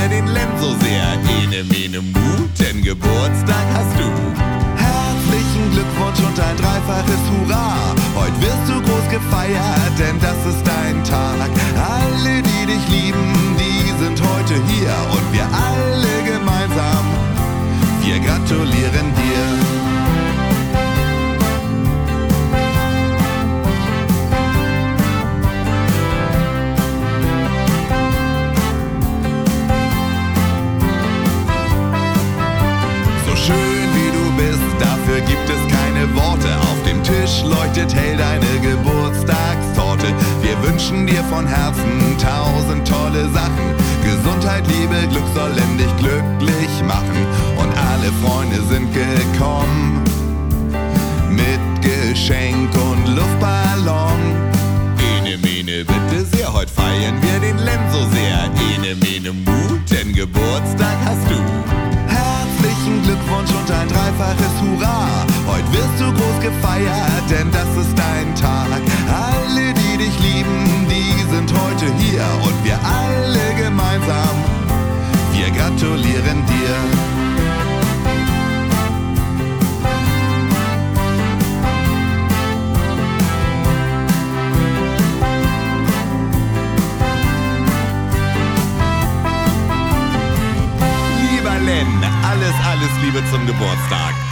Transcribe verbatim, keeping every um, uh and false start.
wir den Len so sehr. Ene, mene, mu, denn Geburtstag hast du. Herzlichen Glückwunsch und ein dreifaches Hurra. Heute wirst du groß gefeiert, denn das ist dein Tag. Alle, die dich lieben, die sind heute hier. Und wir alle gemeinsam, wir gratulieren dir. Schön wie du bist, dafür gibt es keine Worte. Auf dem Tisch leuchtet hell deine Geburtstagstorte. Wir wünschen dir von Herzen tausend tolle Sachen. Gesundheit, Liebe, Glück sollen dich glücklich machen. Und alle Freunde sind gekommen mit Geschenk und Luftballon. Ene, mene, bitte sehr, heute feiern wir den Len so sehr. Ene, mene, mu, denn Geburtstag hast du. Herzlichen Glückwunsch und ein dreifaches Hurra. Heute wirst du groß gefeiert, denn das ist dein Tag. Alle, die dich lieben, die sind heute hier. Und wir alle gemeinsam, wir gratulieren dir. Len, alles, alles Liebe zum Geburtstag.